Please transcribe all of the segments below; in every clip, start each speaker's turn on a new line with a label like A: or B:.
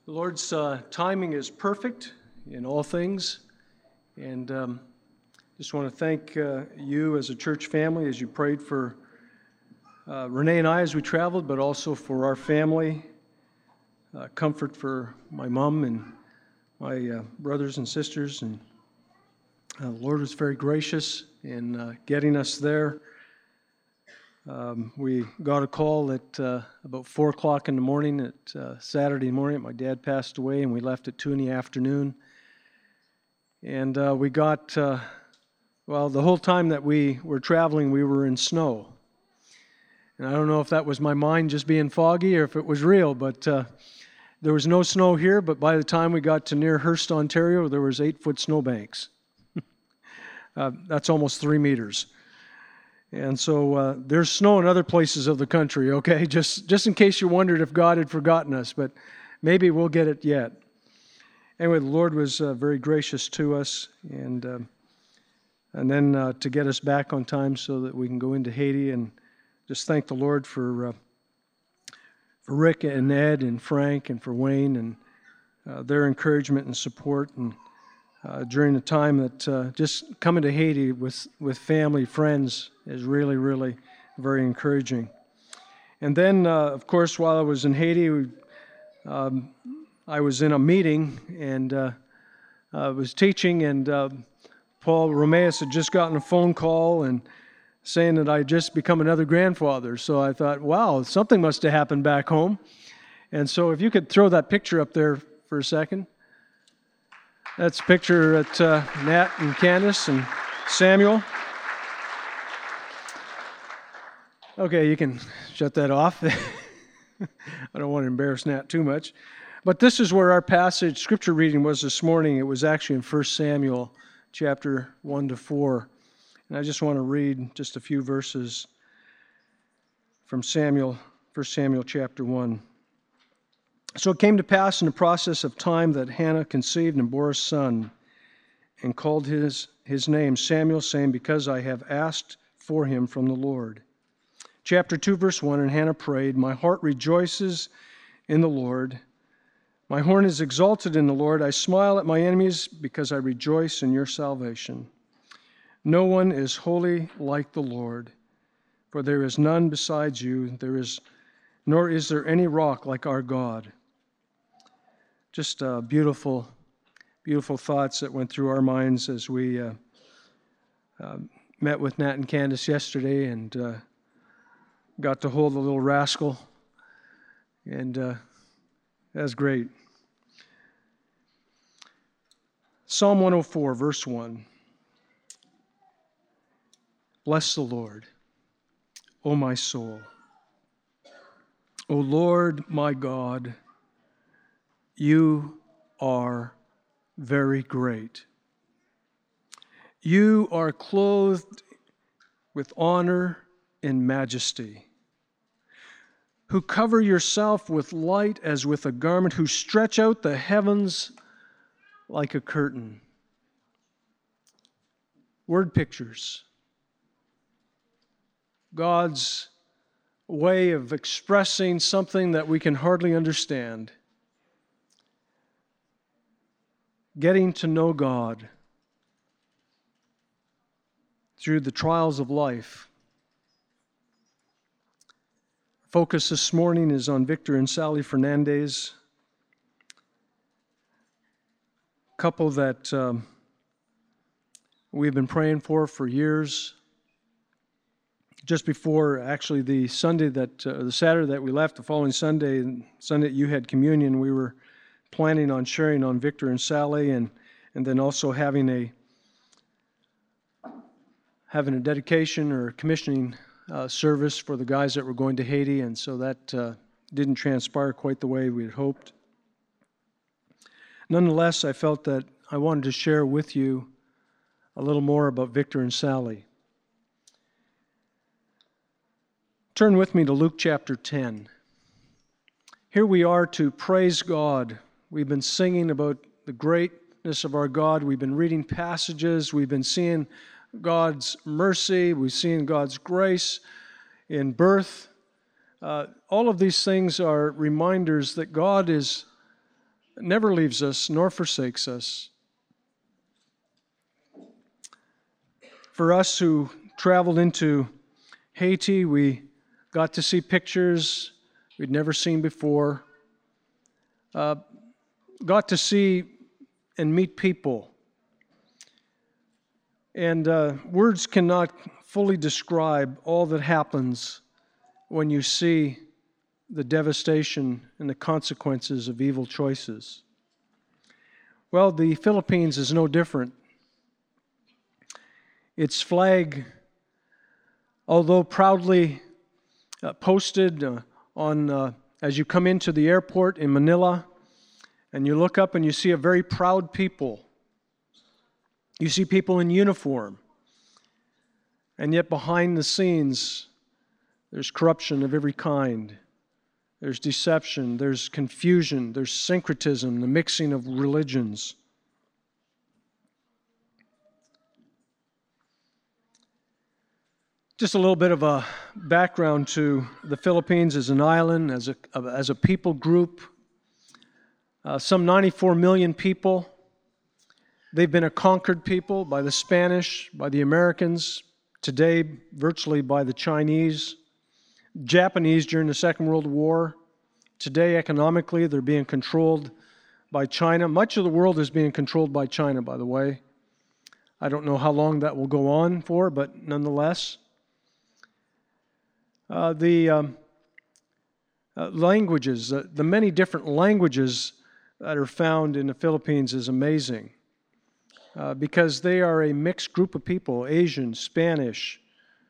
A: The Lord's timing is perfect in all things, and just want to thank you as a church family as you prayed for Renee and I as we traveled, but also for our family, comfort for my mom and my brothers and sisters, and the Lord was very gracious in getting us there. We got a call at about 4 o'clock in the morning at Saturday morning. My dad passed away, and we left at 2 in the afternoon. And we got, the whole time that we were traveling, we were in snow. And I don't know if that was my mind just being foggy or if it was real, but there was no snow here. But by the time we got to near Hearst, Ontario, there was 8-foot snowbanks. That's almost 3 meters. And so there's snow in other places of the country, okay? Just in case you wondered if God had forgotten us, but maybe we'll get it yet. Anyway, the Lord was very gracious to us, and then to get us back on time so that we can go into Haiti, and just thank the Lord for Rick and Ed and Frank and for Wayne and their encouragement and support, and during the time that just coming to Haiti with family, friends is really, really very encouraging. And then, of course, while I was in Haiti, I was in a meeting and I was teaching, and Paul Romeus had just gotten a phone call and saying that I had just become another grandfather. So I thought, wow, something must have happened back home. And so if you could throw that picture up there for a second. That's a picture at Nat and Candace and Samuel. Okay, you can shut that off. I don't want to embarrass Nat too much. But this is where our passage, scripture reading was this morning. It was actually in 1 Samuel chapter 1 to 4. And I just want to read just a few verses from 1 Samuel chapter 1. So it came to pass in the process of time that Hannah conceived and bore a son, and called his name Samuel, saying, because I have asked for him from the Lord. Chapter 2, verse 1, and Hannah prayed, my heart rejoices in the Lord. My horn is exalted in the Lord. I smile at my enemies because I rejoice in your salvation. No one is holy like the Lord, for there is none besides you. Nor is there any rock like our God. Just beautiful, beautiful thoughts that went through our minds as we met with Nat and Candace yesterday and got to hold the little rascal. And that was great. Psalm 104, verse 1. Bless the Lord, O my soul. O Lord, my God, you are very great. You are clothed with honor and majesty, who cover yourself with light as with a garment, who stretch out the heavens like a curtain. Word pictures. God's way of expressing something that we can hardly understand. Getting to know God through the trials of life. Focus this morning is on Victor and Sally Fernandez, a couple that we've been praying for years. Just before, actually, the Saturday that we left, the following Sunday that you had communion, we were planning on sharing on Victor and Sally, and then also having a dedication or commissioning service for the guys that were going to Haiti, and so that didn't transpire quite the way we had hoped. Nonetheless, I felt that I wanted to share with you a little more about Victor and Sally. Turn with me to Luke chapter 10. Here we are to praise God. We've been singing about the greatness of our God. We've been reading passages. We've been seeing God's mercy. We've seen God's grace in birth. All of these things are reminders that God is never leaves us nor forsakes us. For us who traveled into Haiti, we got to see pictures we'd never seen before. Got to see and meet people. And words cannot fully describe all that happens when you see the devastation and the consequences of evil choices. Well, the Philippines is no different. Its flag, although proudly posted on as you come into the airport in Manila, and you look up and you see a very proud people. You see people in uniform. And yet behind the scenes, there's corruption of every kind. There's deception, there's confusion, there's syncretism, the mixing of religions. Just a little bit of a background to the Philippines as an island, as a people group. Some 94 million people. They've been a conquered people by the Spanish, by the Americans, today virtually by the Chinese, Japanese during the Second World War. Today, economically, they're being controlled by China. Much of the world is being controlled by China, by the way. I don't know how long that will go on for, but nonetheless. The languages, the many different languages that are found in the Philippines is amazing because they are a mixed group of people, Asian, Spanish,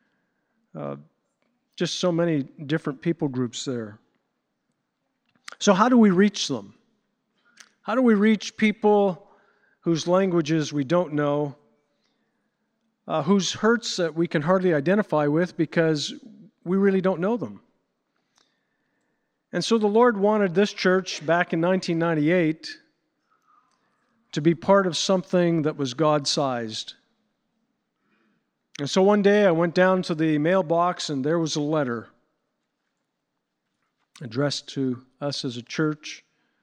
A: just so many different people groups there. So how do we reach them? How do we reach people whose languages we don't know, whose hurts that we can hardly identify with because we really don't know them? And so the Lord wanted this church back in 1998 to be part of something that was God-sized. And so one day I went down to the mailbox and there was a letter addressed to us as a church.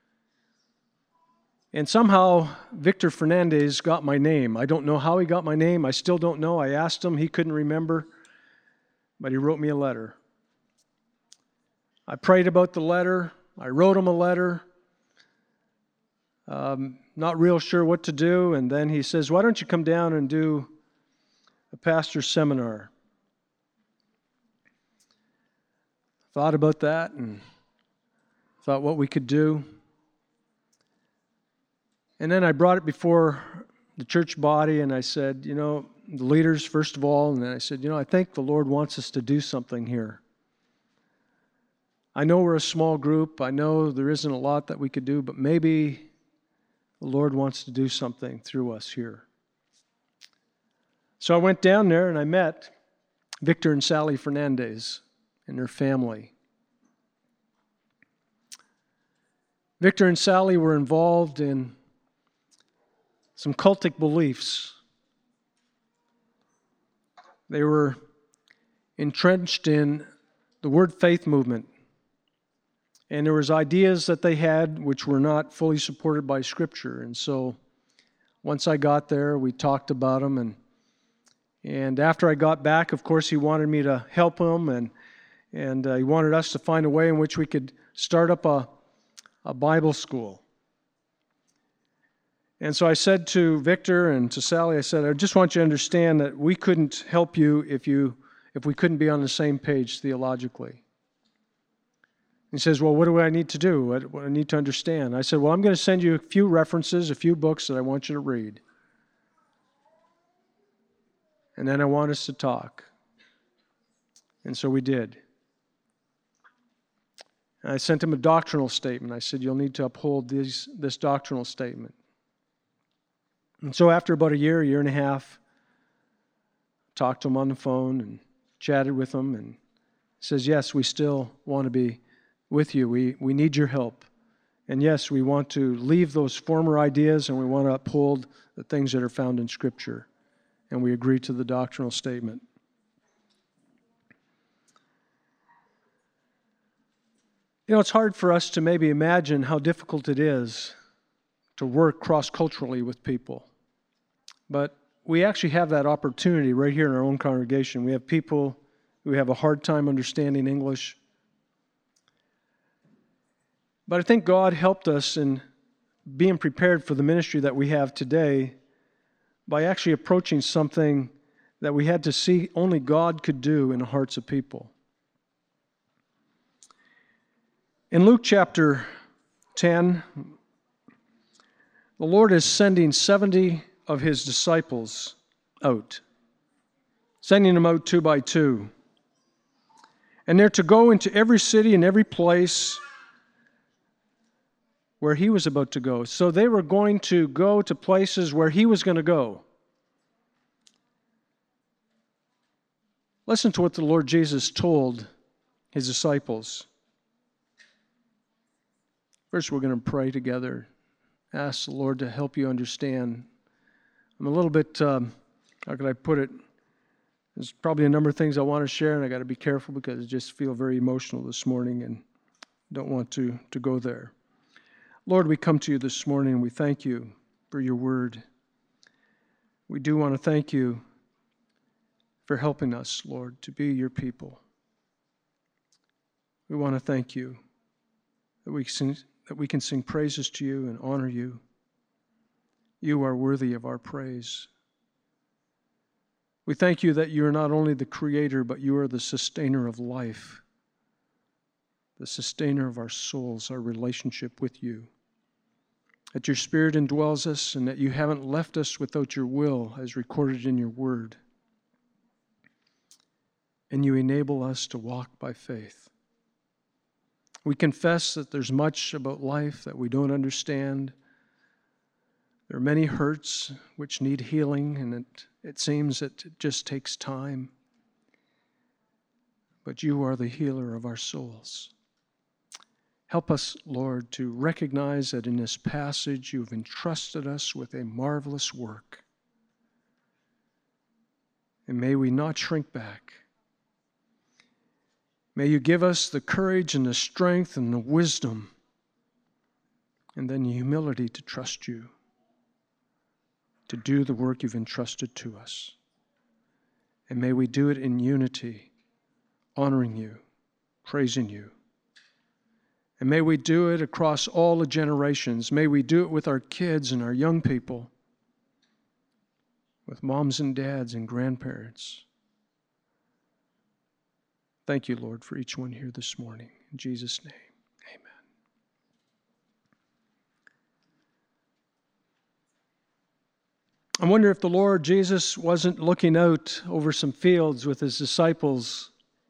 A: And somehow Victor Fernandez got my name. I don't know how he got my name. I still don't know. I asked him. He couldn't remember. But he wrote me a letter. I prayed about the letter. I wrote him a letter. Not real sure what to do. And then he says, why don't you come down and do a pastor's seminar? Thought about that and thought what we could do. And then I brought it before the church body and I said, the leaders first of all, and then I said, I think the Lord wants us to do something here. I know we're a small group. I know there isn't a lot that we could do, but maybe the Lord wants to do something through us here. So I went down there and I met Victor and Sally Fernandez and their family. Victor and Sally were involved in some cultic beliefs. They were entrenched in the Word Faith movement. And there was ideas that they had which were not fully supported by Scripture. And so once I got there, we talked about them. And after I got back, of course, he wanted me to help him. And he wanted us to find a way in which we could start up a Bible school. And so I said to Victor and to Sally, I said, I just want you to understand that we couldn't help you if we couldn't be on the same page theologically. He says, well, what do I need to do? What do I need to understand? I said, well, I'm going to send you a few references, a few books that I want you to read. And then I want us to talk. And so we did. And I sent him a doctrinal statement. I said, you'll need to uphold this doctrinal statement. And so after about a year and a half, talked to him on the phone and chatted with him and says, yes, we still want to be with you. We need your help. And yes, we want to leave those former ideas and we want to uphold the things that are found in Scripture. And we agree to the doctrinal statement. It's hard for us to maybe imagine how difficult it is to work cross-culturally with people. But we actually have that opportunity right here in our own congregation. We have people who have a hard time understanding English. But I think God helped us in being prepared for the ministry that we have today by actually approaching something that we had to see only God could do in the hearts of people. In Luke chapter 10, the Lord is sending 70 of His disciples out, sending them out 2 by 2. And they're to go into every city and every place where He was about to go. So they were going to go to places where He was going to go. Listen to what the Lord Jesus told His disciples. First, we're going to pray together. Ask the Lord to help you understand. I'm a little bit, how could I put it? There's probably a number of things I want to share, and I got to be careful because I just feel very emotional this morning and don't want to go there. Lord, we come to you this morning and we thank you for your word. We do want to thank you for helping us, Lord, to be your people. We want to thank you that we can sing praises to you and honor you. You are worthy of our praise. We thank you that you are not only the creator, but you are the sustainer of life, the sustainer of our souls, our relationship with you. That your Spirit indwells us and that you haven't left us without your will as recorded in your word. And you enable us to walk by faith. We confess that there's much about life that we don't understand. There are many hurts which need healing, and it seems that it just takes time. But you are the healer of our souls. Help us, Lord, to recognize that in this passage you've entrusted us with a marvelous work. And may we not shrink back. May you give us the courage and the strength and the wisdom and then the humility to trust you, to do the work you've entrusted to us. And may we do it in unity, honoring you, praising you. And may we do it across all the generations. May we do it with our kids and our young people, with moms and dads and grandparents. Thank you, Lord, for each one here this morning. In Jesus' name, amen. I wonder if the Lord Jesus wasn't looking out over some fields with his disciples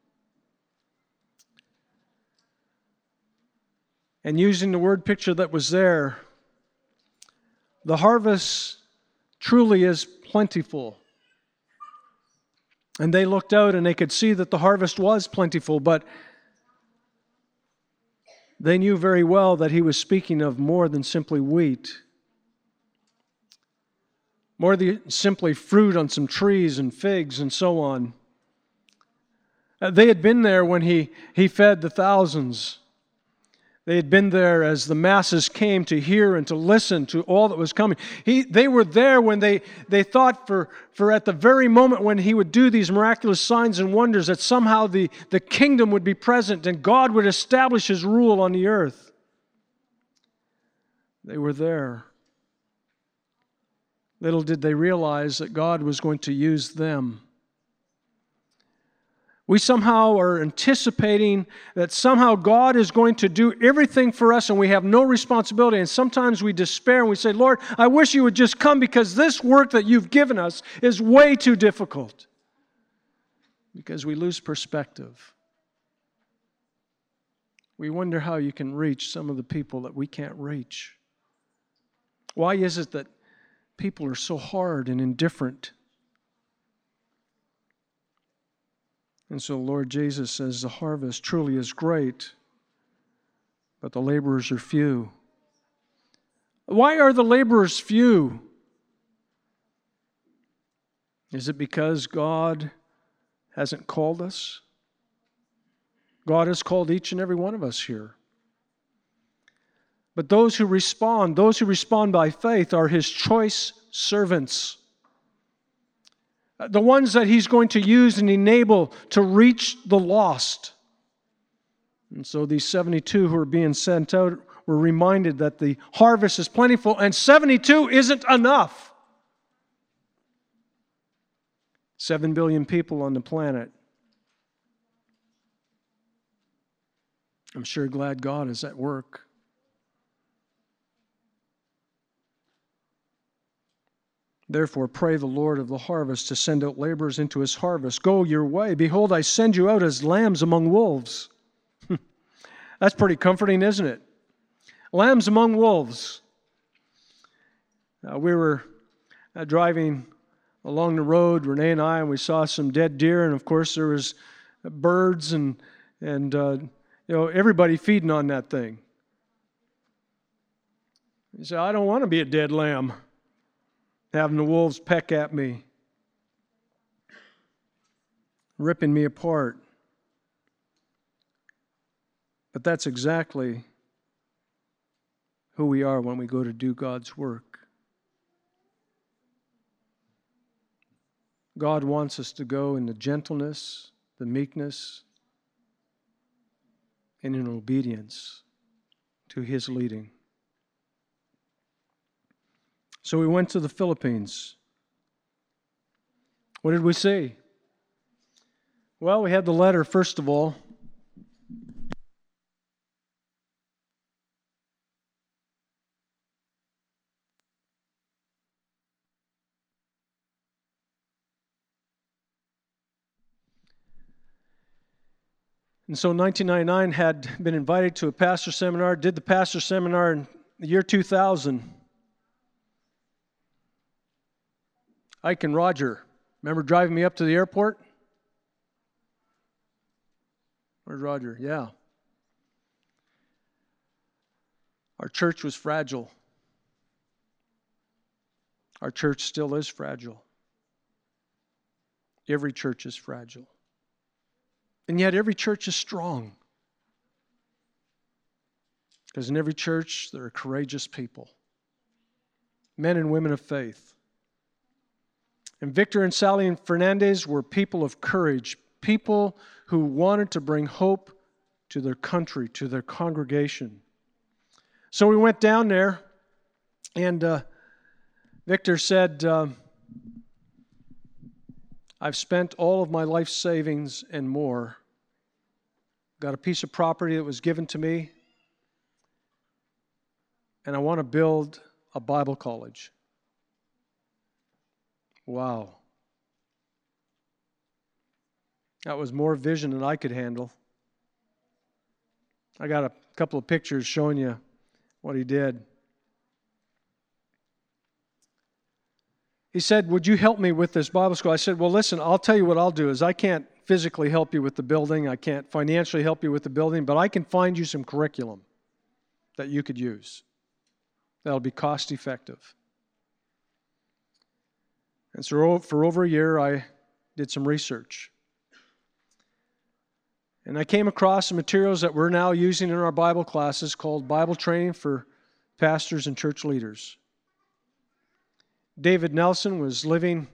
A: and using the word picture that was there. The harvest truly is plentiful. And they looked out and they could see that the harvest was plentiful, but they knew very well that he was speaking of more than simply wheat, more than simply fruit on some trees and figs and so on. They had been there when he fed the thousands. They had been there as the masses came to hear and to listen to all that was coming. They were there when they thought for at the very moment when he would do these miraculous signs and wonders that somehow the kingdom would be present and God would establish his rule on the earth. They were there. Little did they realize that God was going to use them. We somehow are anticipating that somehow God is going to do everything for us and we have no responsibility. And sometimes we despair and we say, Lord, I wish you would just come because this work that you've given us is way too difficult. Because we lose perspective. We wonder how you can reach some of the people that we can't reach. Why is it that people are so hard and indifferent? And so Lord Jesus says the harvest truly is great, but the laborers are few. Why are the laborers few? Is it because God hasn't called us? God has called each and every one of us here. But those who respond by faith are His choice servants. The ones that He's going to use and enable to reach the lost. And so these 72 who are being sent out were reminded that the harvest is plentiful, and 72 isn't enough. 7 billion people on the planet. I'm sure glad God is at work. Therefore, pray the Lord of the harvest to send out laborers into His harvest. Go your way. Behold, I send you out as lambs among wolves. That's pretty comforting, isn't it? Lambs among wolves. We were driving along the road, Renee and I, and we saw some dead deer, and of course there was birds and everybody feeding on that thing. You say, I don't want to be a dead lamb, having the wolves peck at me, ripping me apart. But that's exactly who we are when we go to do God's work. God wants us to go in the gentleness, the meekness, and in obedience to His leading. So we went to the Philippines. What did we see? Well, we had the letter, first of all. And so in 1999, had been invited to a pastor seminar, did the pastor seminar in the year 2000. Ike and Roger, remember driving me up to the airport? Where's Roger? Yeah. Our church was fragile. Our church still is fragile. Every church is fragile. And yet every church is strong. Because in every church there are courageous people. Men and women of faith. And Victor and Sally and Fernandez were people of courage. People who wanted to bring hope to their country, to their congregation. So we went down there, and Victor said, I've spent all of my life savings and more. Got a piece of property that was given to me, and I want to build a Bible college. Wow. That was more vision than I could handle. I got a couple of pictures showing you what he did. He said, would you help me with this Bible school? I said, well, listen, I'll tell you what I'll do is I can't physically help you with the building. I can't financially help you with the building, but I can find you some curriculum that you could use. That'll be cost effective. And so for over a year, I did some research. And I came across some materials that we're now using in our Bible classes called Bible Training for Pastors and Church Leaders. David Nelson was living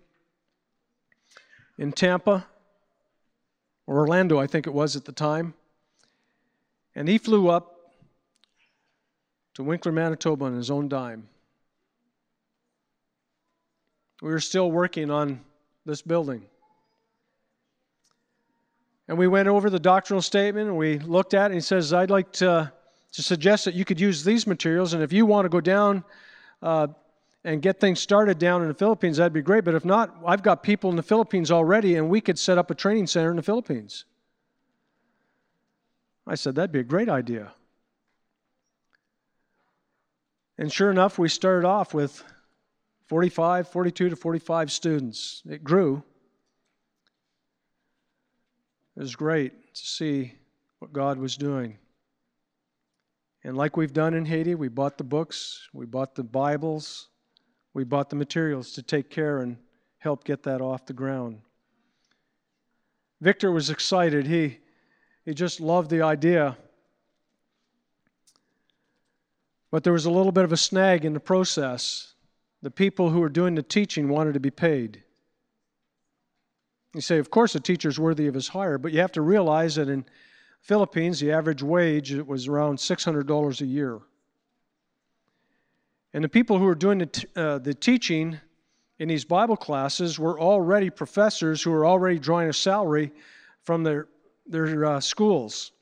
A: in Tampa, or Orlando, I think it was at the time. And he flew up to Winkler, Manitoba on his own dime. We were still working on this building. And we went over the doctrinal statement, and we looked at it, and he says, I'd like to suggest that you could use these materials, and if you want to go down and get things started down in the Philippines, that'd be great. But if not, I've got people in the Philippines already, and we could set up a training center in the Philippines. I said, that'd be a great idea. And sure enough, we started off with 42 to 45 students. It grew. It was great to see what God was doing. And like we've done in Haiti, we bought the books, we bought the Bibles, we bought the materials to take care and help get that off the ground. Victor was excited. He just loved the idea But there was a little bit of a snag in the process. The people who were doing the teaching wanted to be paid. You say, of course, a teacher's worthy of his hire, but you have to realize that in Philippines, the average wage was around $600 a year. And the people who were doing the teaching in these Bible classes were already professors who were already drawing a salary from their schools.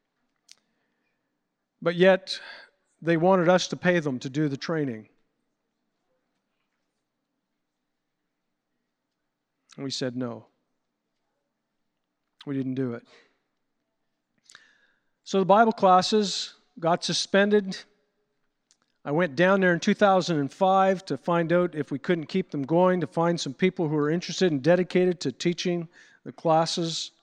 A: But yet, they wanted us to pay them to do the training. And we said no. We didn't do it. So the Bible classes got suspended. I went down there in 2005 to find out if we couldn't keep them going, to find some people who were interested and dedicated to teaching the classes.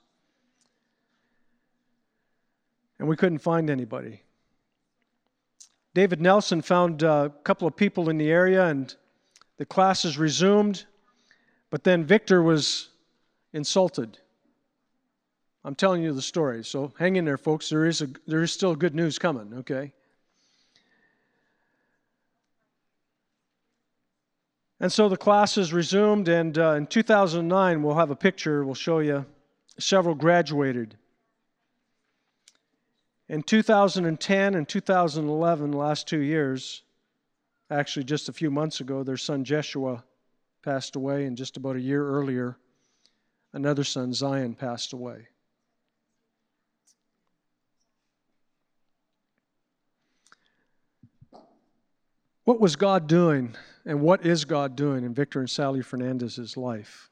A: And we couldn't find anybody. David Nelson found a couple of people in the area, and the classes resumed, but then Victor was insulted. I'm telling you the story, so hang in there, folks. There is still good news coming, okay? And so the classes resumed, and in 2009, we'll have a picture. We'll show you. Several graduated. In 2010 and 2011, the last 2 years, actually just a few months ago, their son Jeshua passed away, and just about a year earlier, another son, Zion, passed away. What was God doing, and what is God doing in Victor and Sally Fernandez's life?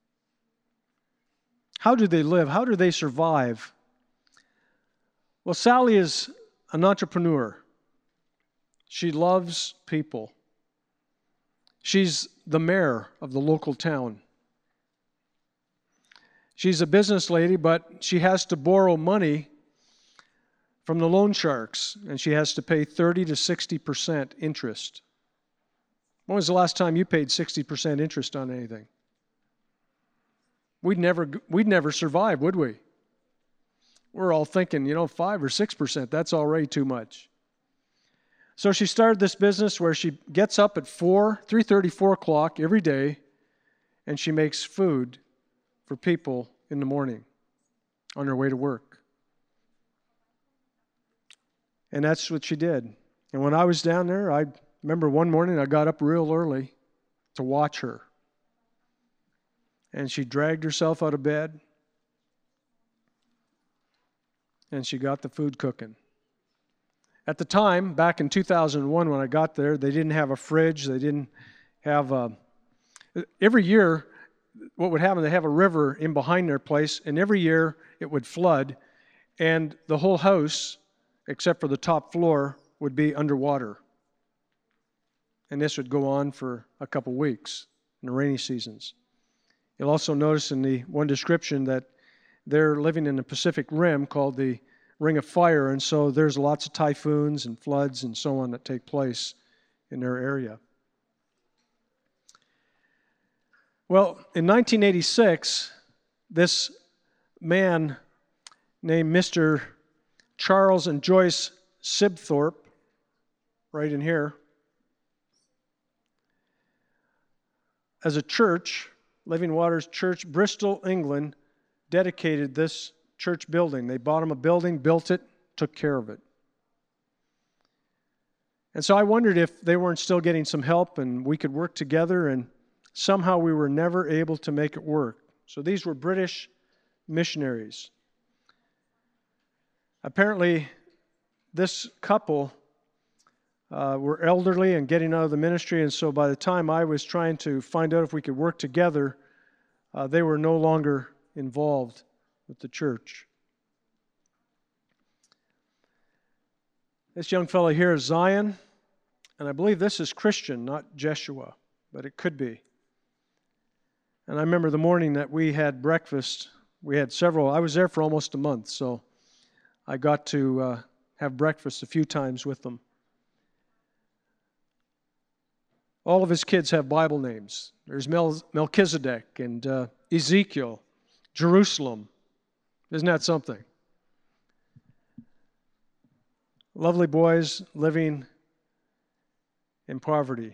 A: How do they live? How do they survive? Well, Sally is an entrepreneur. She loves people. She's the mayor of the local town. She's a business lady, but she has to borrow money from the loan sharks, and she has to pay 30 to 60% interest. When was the last time you paid 60% interest on anything? We'd never survive, would we? We're all thinking, 5 or 6%, that's already too much. So she started this business where she gets up at 3:30, 4 o'clock every day, and she makes food for people in the morning on her way to work. And that's what she did. And when I was down there, I remember one morning I got up real early to watch her. And she dragged herself out of bed, and she got the food cooking. At the time, back in 2001 when I got there, they didn't have a fridge. They didn't have every year, what would happen, they have a river in behind their place, and every year it would flood, and the whole house, except for the top floor, would be underwater. And this would go on for a couple weeks in the rainy seasons. You'll also notice in the one description that they're living in the Pacific Rim called the Ring of Fire, and so there's lots of typhoons and floods and so on that take place in their area. Well, in 1986, this man named Mr. Charles and Joyce Sibthorpe, right in here, as a church, Living Waters Church, Bristol, England, dedicated this church building. They bought him a building, built it, took care of it. And so I wondered if they weren't still getting some help and we could work together, and somehow we were never able to make it work. So these were British missionaries. Apparently, this couple were elderly and getting out of the ministry, and so by the time I was trying to find out if we could work together, they were no longer involved with the church. This young fellow here is Zion, and I believe this is Christian, not Jeshua, but it could be. And I remember the morning that we had breakfast, we had several, I was there for almost a month, so I got to have breakfast a few times with them. All of his kids have Bible names. There's Melchizedek and Ezekiel, Jerusalem. Isn't that something? Lovely boys living in poverty.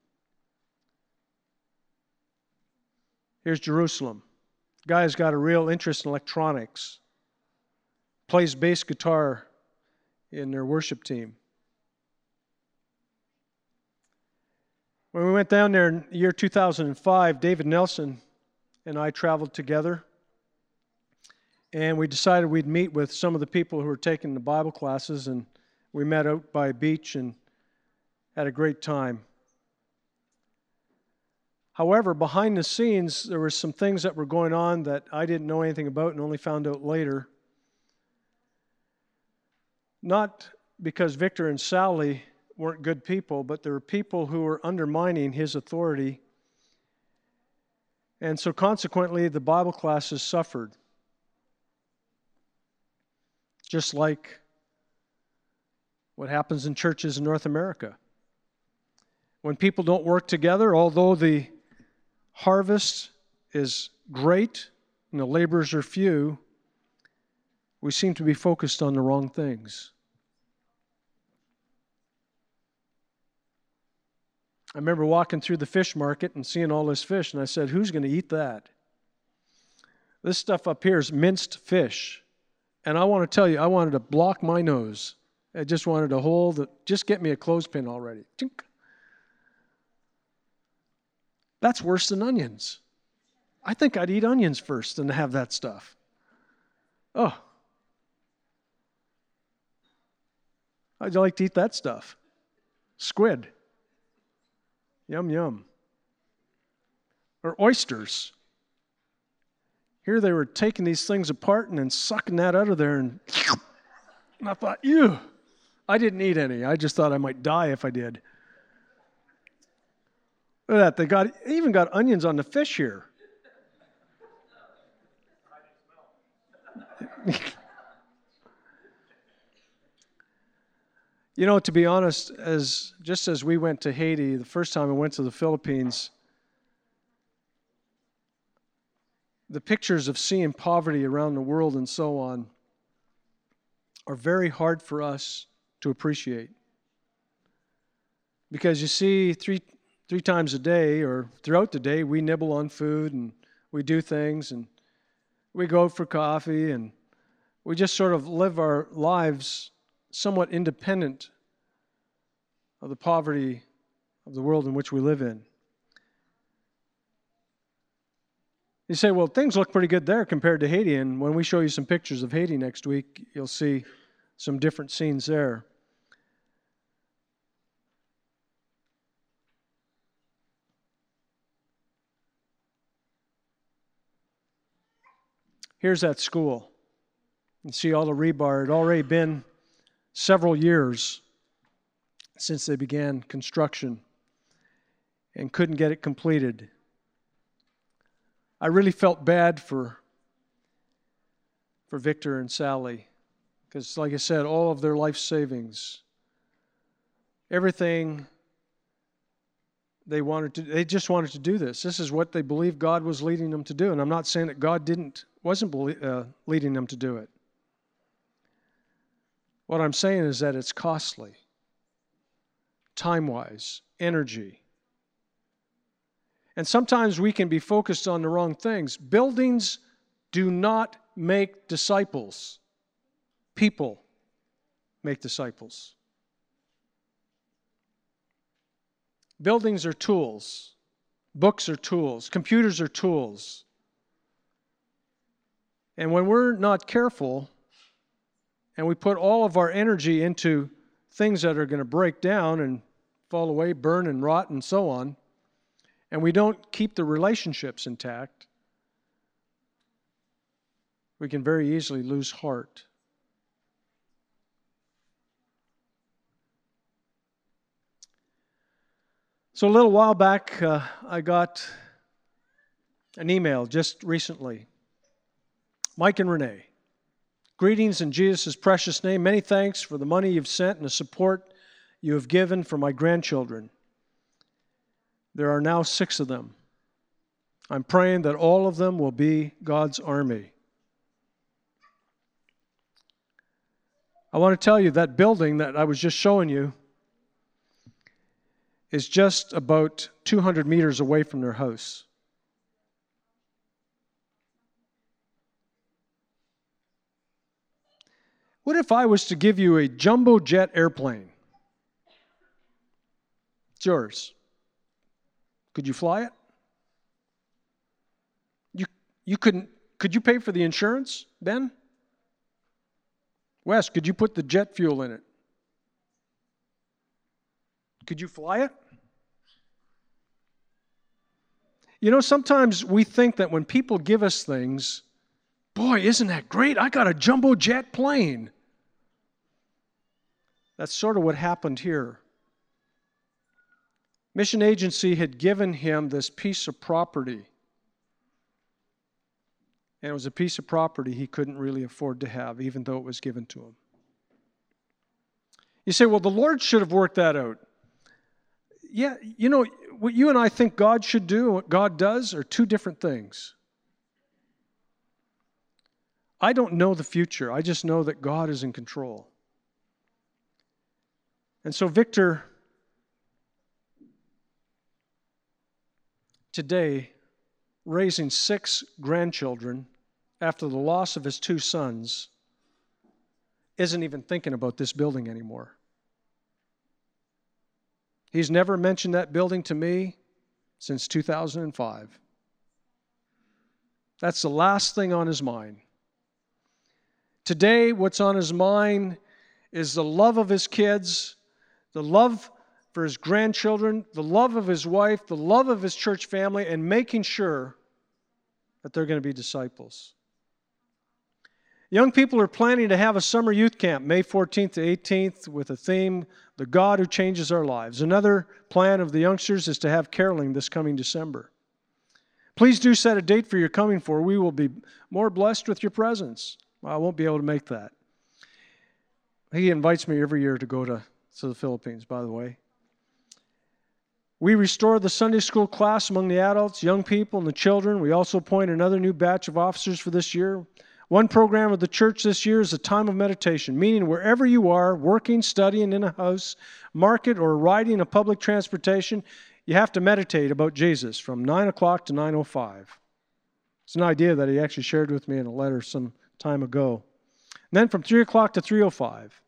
A: Here's Jerusalem. Guy's got a real interest in electronics. Plays bass guitar in their worship team. When we went down there in the year 2005, David Nelson and I traveled together, and we decided we'd meet with some of the people who were taking the Bible classes, and we met out by a beach and had a great time. However, behind the scenes, there were some things that were going on that I didn't know anything about and only found out later. Not because Victor and Sally weren't good people, but there were people who were undermining his authority. And so consequently, the Bible classes suffered. Just like what happens in churches in North America. When people don't work together, although the harvest is great and the laborers are few, we seem to be focused on the wrong things. I remember walking through the fish market and seeing all this fish, and I said, who's going to eat that? This stuff up here is minced fish. And I want to tell you, I wanted to block my nose. I just wanted to hold it, just get me a clothespin already. Tink. That's worse than onions. I think I'd eat onions first than to have that stuff. Oh. I'd like to eat that stuff. Squid. Yum, yum. Or oysters. Here they were taking these things apart and then sucking that out of there, and I thought, ew. I didn't eat any. I just thought I might die if I did. Look at that. They even got onions on the fish here. You know, to be honest, just as we went to Haiti, the first time I went to the Philippines, the pictures of seeing poverty around the world and so on are very hard for us to appreciate. Because you see, three times a day or throughout the day, we nibble on food and we do things and we go out for coffee and we just sort of live our lives somewhat independent of the poverty of the world in which we live in. You say, well, things look pretty good there compared to Haiti, and when we show you some pictures of Haiti next week, you'll see some different scenes there. Here's that school. You see all the rebar. It had already been several years since they began construction and couldn't get it completed. I really felt bad for Victor and Sally because, like I said, all of their life savings, everything they just wanted to do this. This is what they believed God was leading them to do. And I'm not saying that God wasn't leading them to do it. What I'm saying is that it's costly, time-wise, energy. And sometimes we can be focused on the wrong things. Buildings do not make disciples. People make disciples. Buildings are tools. Books are tools. Computers are tools. And when we're not careful and we put all of our energy into things that are going to break down and fall away, burn and rot and so on, and we don't keep the relationships intact, we can very easily lose heart. So a little while back, I got an email just recently. Mike and Renee, greetings in Jesus' precious name. Many thanks for the money you've sent and the support you have given for my grandchildren. There are now 6 of them. I'm praying that all of them will be God's army. I want to tell you that building that I was just showing you is just about 200 meters away from their house. What if I was to give you a jumbo jet airplane? It's yours. Could you fly it? You couldn't. Could you pay for the insurance, Ben? Wes, could you put the jet fuel in it? Could you fly it? You know, sometimes we think that when people give us things, boy, isn't that great? I got a jumbo jet plane. That's sort of what happened here. Mission Agency had given him this piece of property. And it was a piece of property he couldn't really afford to have, even though it was given to him. You say, well, the Lord should have worked that out. Yeah, you know, what you and I think God should do and what God does are two different things. I don't know the future. I just know that God is in control. And so Victor, today, raising 6 grandchildren after the loss of his 2 sons, isn't even thinking about this building anymore. He's never mentioned that building to me since 2005. That's the last thing on his mind. Today, what's on his mind is the love of his kids, the love for his grandchildren, the love of his wife, the love of his church family, and making sure that they're going to be disciples. Young people are planning to have a summer youth camp, May 14th to 18th, with a theme, The God Who Changes Our Lives. Another plan of the youngsters is to have caroling this coming December. Please do set a date for your coming, for we will be more blessed with your presence. Well, I won't be able to make that. He invites me every year to go to the Philippines, by the way. We restore the Sunday school class among the adults, young people, and the children. We also appoint another new batch of officers for this year. One program of the church this year is a time of meditation, meaning wherever you are, working, studying in a house, market, or riding a public transportation, you have to meditate about Jesus from 9 o'clock to 9:05. It's an idea that he actually shared with me in a letter some time ago. And then from 3 o'clock to 3:05.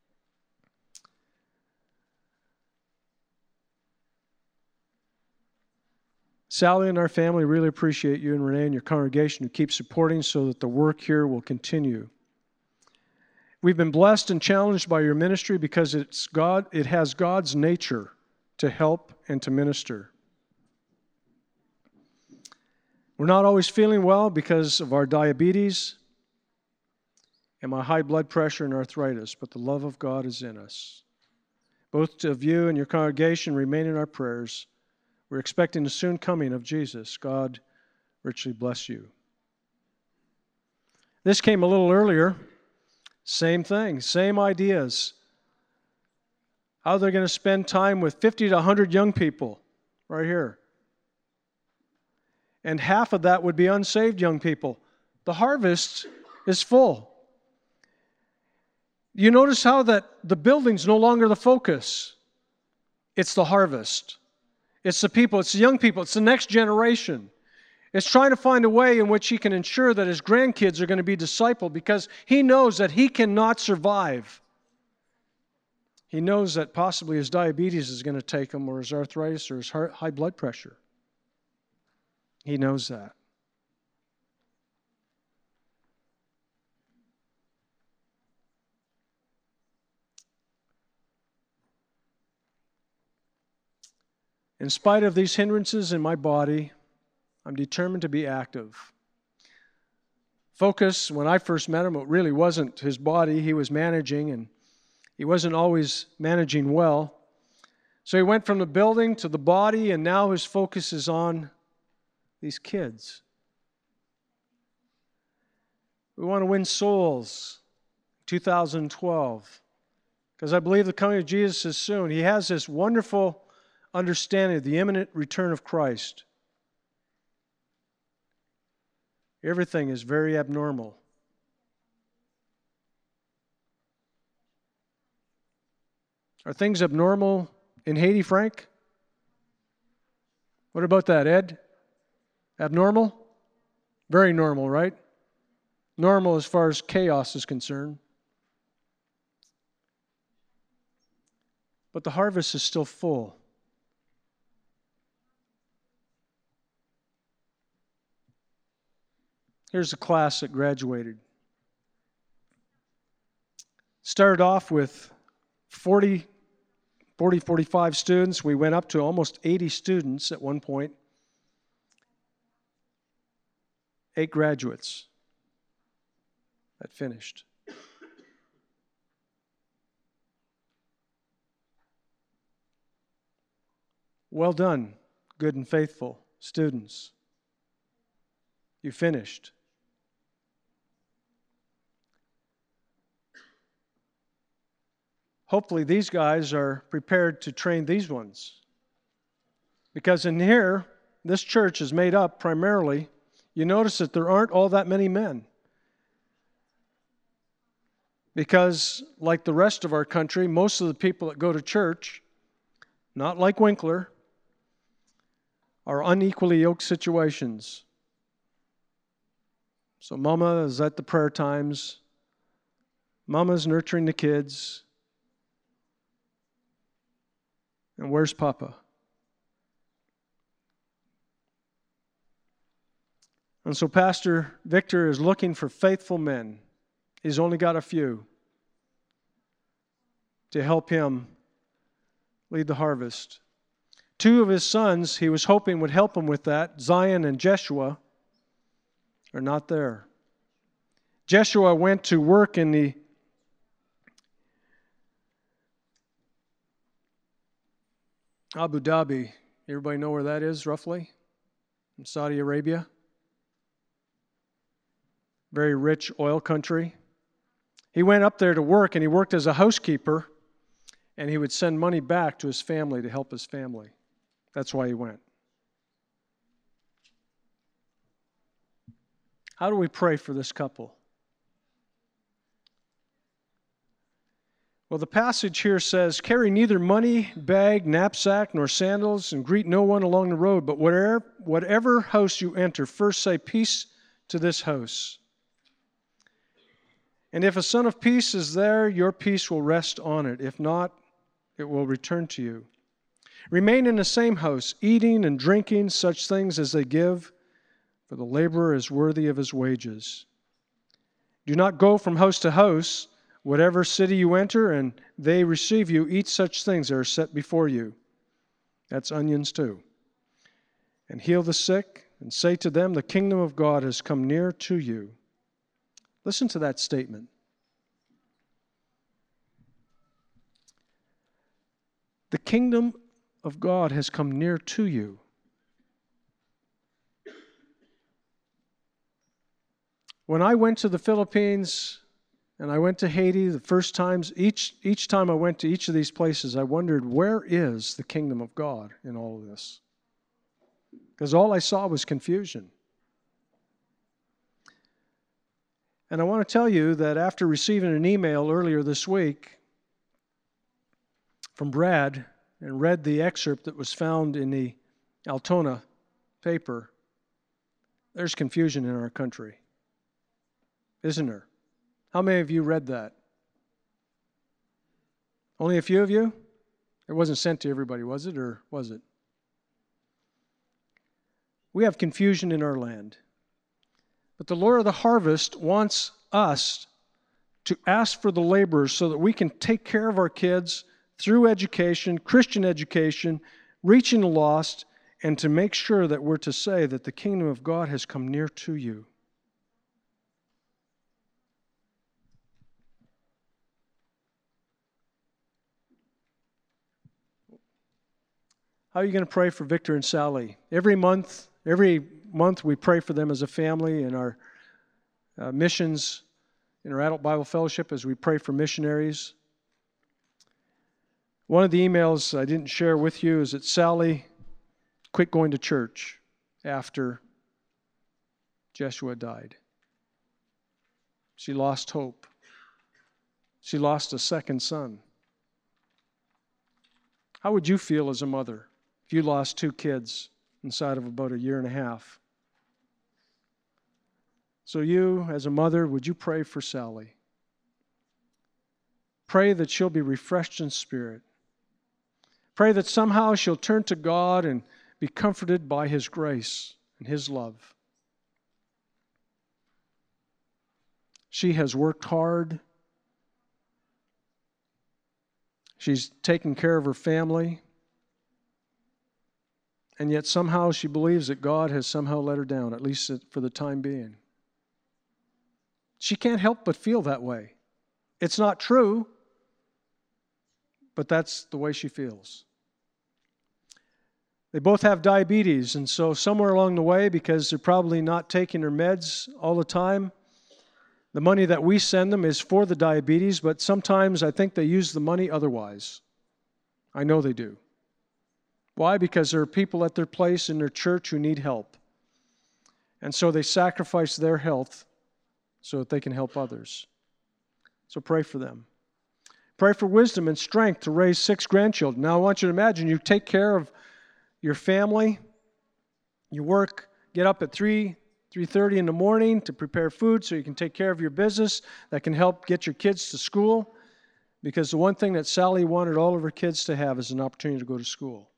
A: Sally and our family really appreciate you and Renee and your congregation who keep supporting so that the work here will continue. We've been blessed and challenged by your ministry because it has God's nature to help and to minister. We're not always feeling well because of our diabetes and my high blood pressure and arthritis, but the love of God is in us. Both of you and your congregation remain in our prayers. We're expecting the soon coming of Jesus. God richly bless you. This came a little earlier. Same thing, same ideas. How they're going to spend time with 50 to 100 young people right here. And half of that would be unsaved young people. The harvest is full. You notice how that the building's no longer the focus. It's the harvest. It's the people, it's the young people, it's the next generation. It's trying to find a way in which he can ensure that his grandkids are going to be discipled because he knows that he cannot survive. He knows that possibly his diabetes is going to take him, or his arthritis, or his high blood pressure. He knows that. In spite of these hindrances in my body, I'm determined to be active. Focus, when I first met him, it really wasn't his body he was managing, and he wasn't always managing well. So he went from the building to the body, and now his focus is on these kids. We want to win souls in 2012 because I believe the coming of Jesus is soon. He has this wonderful understanding of the imminent return of Christ. Everything is very abnormal. Are things abnormal in Haiti, Frank? What about that, Ed? Abnormal? Very normal, right? Normal as far as chaos is concerned. But the harvest is still full. Here's a class that graduated. Started off with 45 students. We went up to almost 80 students at one point. 8 graduates that finished. Well done, good and faithful students. You finished. Hopefully these guys are prepared to train these ones. Because in here, this church is made up primarily, you notice that there aren't all that many men. Because like the rest of our country, most of the people that go to church, not like Winkler, are unequally yoked situations. So Mama is at the prayer times. Mama's nurturing the kids. And where's Papa? And so Pastor Victor is looking for faithful men. He's only got a few to help him lead the harvest. 2 of his sons he was hoping would help him with that, Zion and Jeshua, are not there. Jeshua went to work in the Abu Dhabi. Everybody know where that is, roughly? In Saudi Arabia. Very rich oil country. He went up there to work, and he worked as a housekeeper, and he would send money back to his family to help his family. That's why he went. How do we pray for this couple? Well, the passage here says, carry neither money, bag, knapsack, nor sandals, and greet no one along the road, but whatever house you enter, first say peace to this house. And if a son of peace is there, your peace will rest on it. If not, it will return to you. Remain in the same house, eating and drinking such things as they give, for the laborer is worthy of his wages. Do not go from house to house. Whatever city you enter and they receive you, eat such things that are set before you. That's onions too. And heal the sick, and say to them, the kingdom of God has come near to you. Listen to that statement. The kingdom of God has come near to you. When I went to the Philippines and I went to Haiti the first times, each time I went to each of these places, I wondered, where is the kingdom of God in all of this? Because all I saw was confusion. And I want to tell you that after receiving an email earlier this week from Brad and read the excerpt that was found in the Altona paper, there's confusion in our country, isn't there? How many of you read that? Only a few of you? It wasn't sent to everybody, was it, or was it? We have confusion in our land. But the Lord of the harvest wants us to ask for the laborers so that we can take care of our kids through education, Christian education, reaching the lost, and to make sure that we're to say that the kingdom of God has come near to you. How are you going to pray for Victor and Sally? Every month we pray for them as a family in our missions, in our adult Bible fellowship as we pray for missionaries. One of the emails I didn't share with you is that Sally quit going to church after Jeshua died. She lost hope. She lost a second son. How would you feel as a mother if you lost 2 kids inside of about a year and a half. So you, as a mother, would you pray for Sally? Pray that she'll be refreshed in spirit. Pray that somehow she'll turn to God and be comforted by His grace and His love. She has worked hard. She's taken care of her family. And yet somehow she believes that God has somehow let her down, at least for the time being. She can't help but feel that way. It's not true, but that's the way she feels. They both have diabetes, and so somewhere along the way, because they're probably not taking their meds all the time, the money that we send them is for the diabetes, but sometimes I think they use the money otherwise. I know they do. Why? Because there are people at their place in their church who need help. And so they sacrifice their health so that they can help others. So pray for them. Pray for wisdom and strength to raise 6 grandchildren. Now I want you to imagine you take care of your family, you work, get up at 3:30 in the morning to prepare food so you can take care of your business that can help get your kids to school. Because the one thing that Sally wanted all of her kids to have is an opportunity to go to school.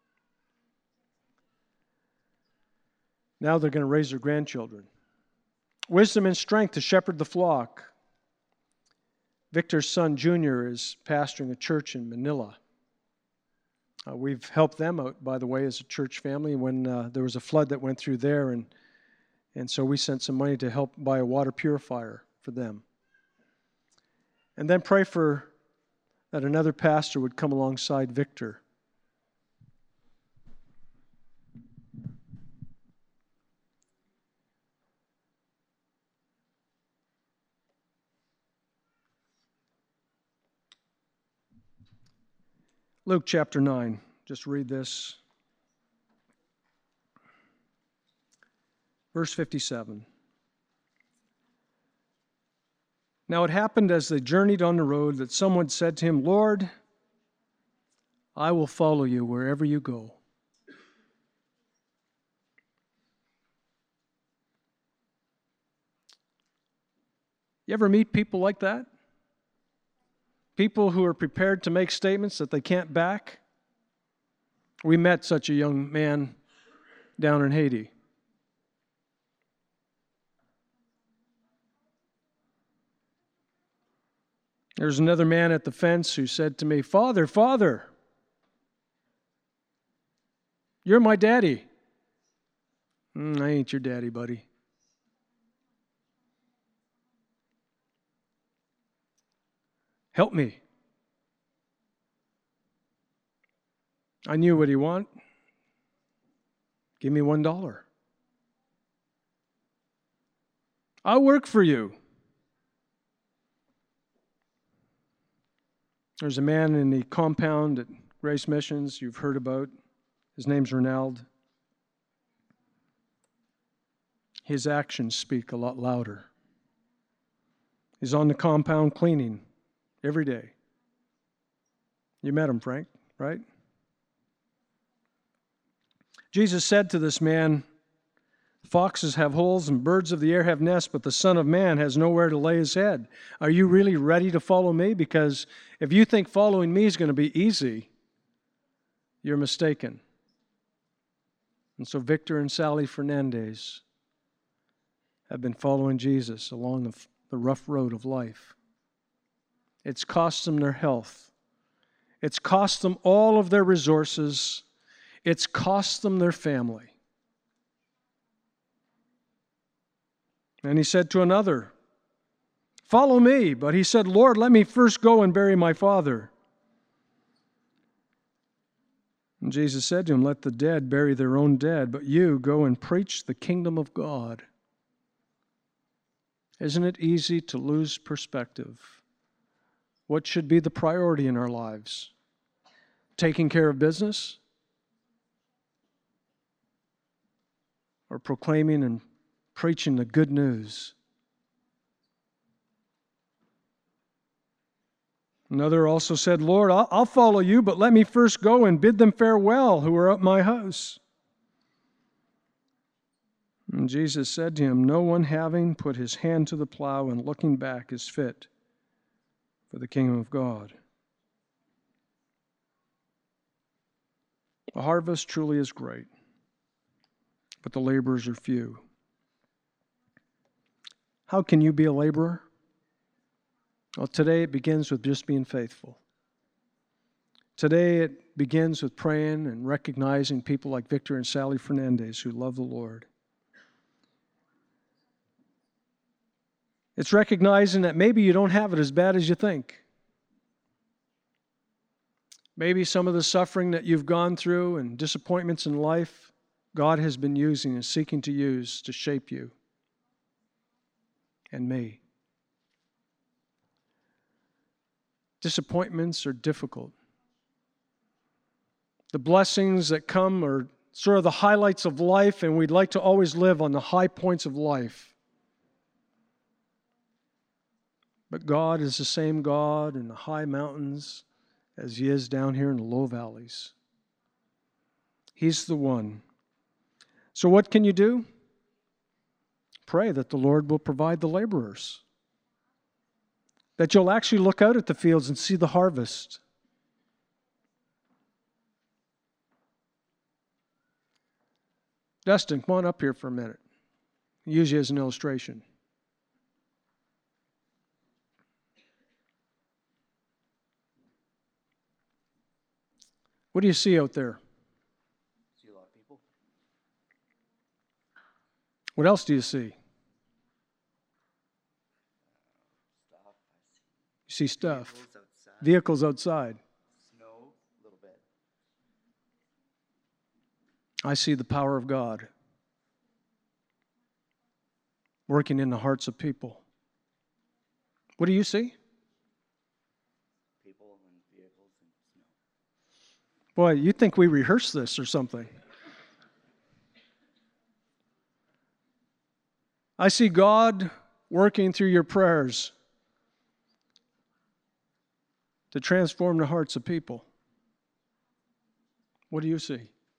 A: Now they're going to raise their grandchildren. Wisdom and strength to shepherd the flock. Victor's son, Junior, is pastoring a church in Manila. We've helped them out, by the way, as a church family when there was a flood that went through there, and so we sent some money to help buy a water purifier for them. And then pray for that another pastor would come alongside Victor. Luke chapter 9. Just read this. Verse 57. Now it happened as they journeyed on the road that someone said to him, Lord, I will follow you wherever you go. You ever meet people like that? People who are prepared to make statements that they can't back? We met such a young man down in Haiti. There's another man at the fence who said to me, Father, Father, you're my daddy. I ain't your daddy, buddy. Help me. I knew what he wanted. Give me $1. I'll work for you. There's a man in the compound at Grace Missions you've heard about. His name's Ronald. His actions speak a lot louder. He's on the compound cleaning every day. You met him, Frank, right? Jesus said to this man, foxes have holes and birds of the air have nests, but the Son of Man has nowhere to lay his head. Are you really ready to follow me? Because if you think following me is going to be easy, you're mistaken. And so Victor and Sally Fernandez have been following Jesus along the rough road of life. It's cost them their health. It's cost them all of their resources. It's cost them their family. And he said to another, follow me. But he said, Lord, let me first go and bury my father. And Jesus said to him, let the dead bury their own dead, but you go and preach the kingdom of God. Isn't it easy to lose perspective? What should be the priority in our lives? Taking care of business? Or proclaiming and preaching the good news? Another also said, Lord, I'll follow you, but let me first go and bid them farewell who are at my house. And Jesus said to him, "No one having put his hand to the plow and looking back is fit for the kingdom of God." The harvest truly is great, but the laborers are few. How can you be a laborer? Well, today it begins with just being faithful. Today it begins with praying and recognizing people like Victor and Sally Fernandez who love the Lord. It's recognizing that maybe you don't have it as bad as you think. Maybe some of the suffering that you've gone through and disappointments in life, God has been using and seeking to use to shape you and me. Disappointments are difficult. The blessings that come are sort of the highlights of life, and we'd like to always live on the high points of life. But God is the same God in the high mountains as He is down here in the low valleys. He's the one. So what can you do? Pray that the Lord will provide the laborers. That you'll actually look out at the fields and see the harvest. Dustin, come on up here for a minute. Use you as an illustration. What do you see out there?
B: See a lot of people.
A: What else do you see?
B: Stuff.
A: You see stuff.
B: Vehicles outside.
A: Vehicles outside.
B: Snow, a little bit.
A: I see the power of God working in the hearts of people. What do you see?
B: People and vehicles and snow.
A: Boy, you'd think we rehearsed this or something. I see God working through your prayers to transform the hearts of people. What do you see?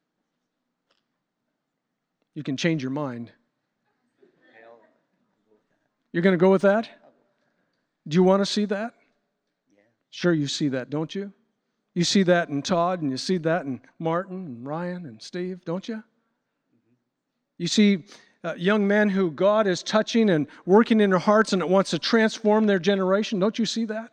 A: You can change your mind. You're going to go with that? Do you want to see that?
B: Yeah.
A: Sure, you see that, don't you? You see that in Todd, and you see that in Martin, and Ryan, and Steve, don't you? You see young men who God is touching and working in their hearts, and it wants to transform their generation. Don't you see that?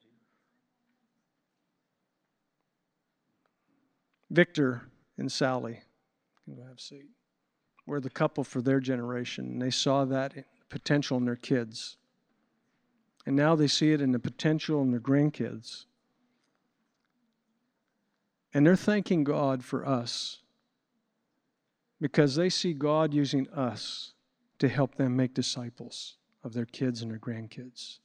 A: Victor and Sally, you can go have a seat. We're the couple for their generation, and they saw that potential in their kids. And now they see it in the potential in their grandkids. And they're thanking God for us because they see God using us to help them make disciples of their kids and their grandkids.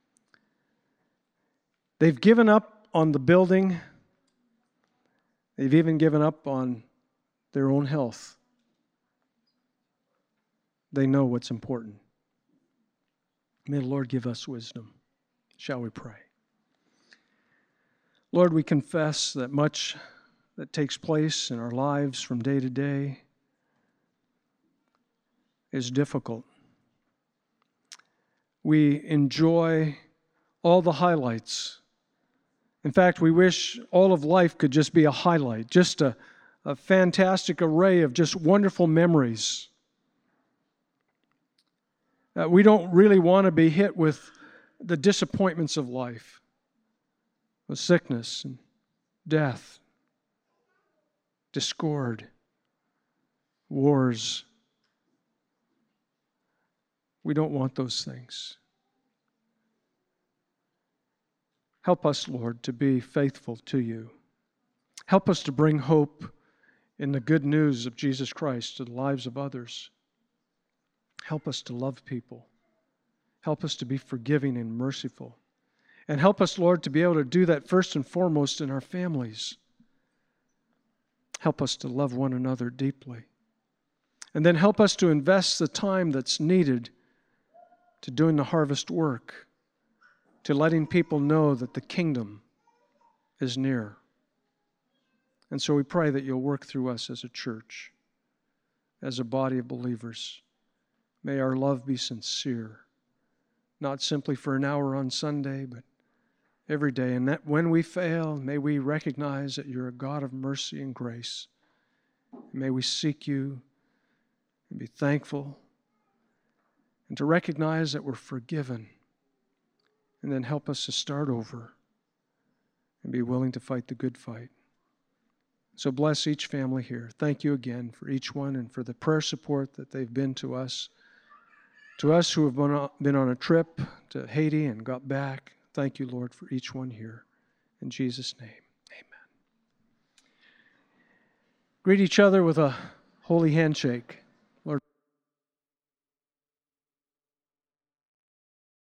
A: They've given up on the building. They've even given up on their own health. They know what's important. May the Lord give us wisdom. Shall we pray? Lord, we confess that much that takes place in our lives from day to day is difficult. We enjoy all the highlights. In fact, we wish all of life could just be a highlight, just a fantastic array of just wonderful memories. We don't really want to be hit with the disappointments of life, with sickness and death, discord, wars. We don't want those things. Help us, Lord, to be faithful to you. Help us to bring hope in the good news of Jesus Christ to the lives of others. Help us to love people. Help us to be forgiving and merciful. And help us, Lord, to be able to do that first and foremost in our families. Help us to love one another deeply. And then help us to invest the time that's needed to doing the harvest work, to letting people know that the kingdom is near. And so we pray that you'll work through us as a church. as a body of believers. May our love be sincere, not simply for an hour on Sunday, but every day. And that when we fail, may we recognize that you're a God of mercy and grace. May we seek you and be thankful and to recognize that we're forgiven, and then help us to start over and be willing to fight the good fight. So bless each family here. Thank you again for each one and for the prayer support that they've been to us who have been on a trip to Haiti and got back. Thank you, Lord, for each one here. In Jesus' name, amen. Greet each other with a holy handshake.